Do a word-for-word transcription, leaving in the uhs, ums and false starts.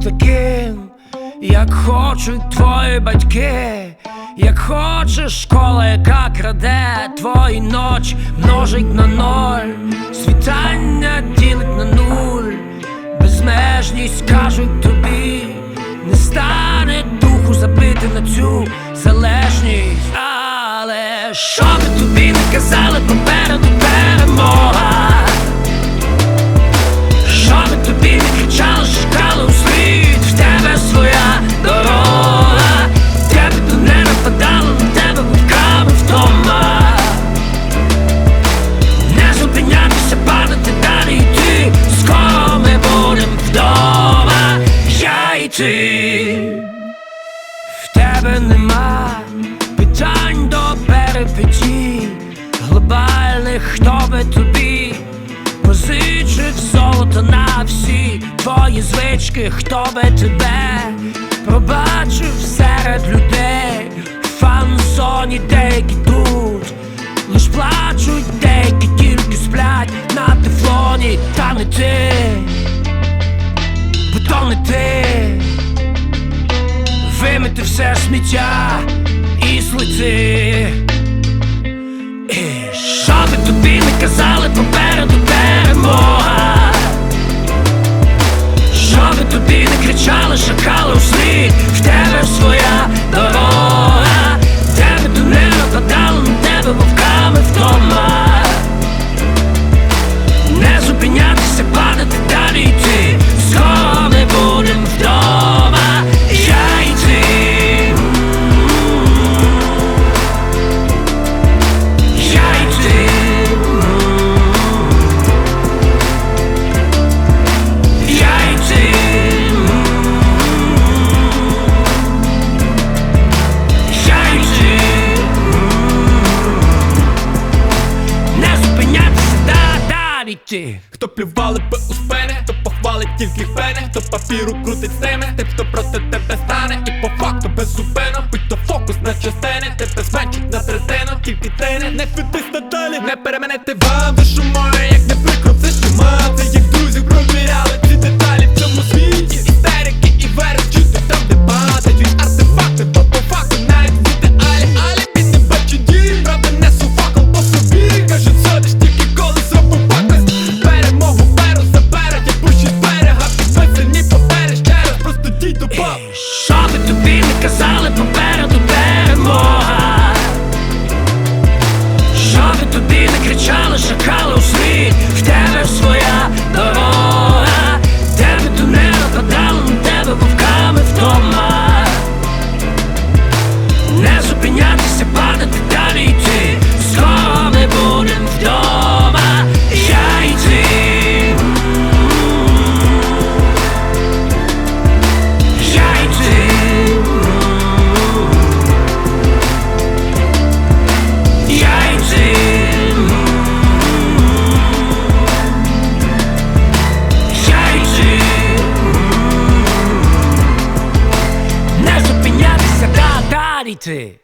таким, як хочуть твої батьки. Як хочеш школа, яка краде твої ночі, множить на ноль, світання ділить на нуль. Безмежність, кажуть тобі, не стане духу забити на цю залежність. Але що би тобі не казали, попереду перемога. Що би тобі не кричали, шукали у світ, в тебе своя дорога. Тебе то не нападало, на тебе вовками вдома. Не зупинятися, падати далі йти, скоро ми будем вдома, я і ти. В тебе нема питань до перипетій глобальних, хто би тобі позичив золото на всі твої звички, хто би тебе пробачив серед людей. В фан-зоні деякі тут лиш плачуть, деякі тільки сплять на тефлоні. Та не ти, бо то не ти. Вимити все сміття і злети. І що би тобі не казали, попереду перемога. Що би тобі не кричали, шакали у слід, в тебе своя дорога. Тебе то не нападало, на тебе вовками вдома. Не зупинятися, падати далі йти, скоро ми будем вдома, я і ти. Хто плювали би у спини, хто похвалить тільки пени, хто папіру крутить з тими, тим, хто проти тебе стане. І по факту без зупину, будь то фокус на частини, тебе зменшить на третину, тільки ти не не квитись надалі. Не переманити вам душу мою, як не прикро, це що мати. Як друзів провіряли ці деталі в цьому світі. Істерики і верес, чути там дебати. Твій артефакти, бо по факту навіть в ідеалі. Алібі не бачу дій, правда несу факел по собі. Кажуть, содиш тільки коли зробив пакость. Перемогу беру, заберу, я пущу з берега. Підписані папери ще раз, просто дій до баб. Що би тобі не казали, попереду перемога. Що би тобі не кричали, шакали у світ, в тебе своя дорога. Тебе то не нападало, на тебе вовками вдома. Не зупинятися, падати далі йти, скоро ми будем вдома, я і ти. Я і ти. Я і ти. Я і ти. Не зупинятися, далі йти.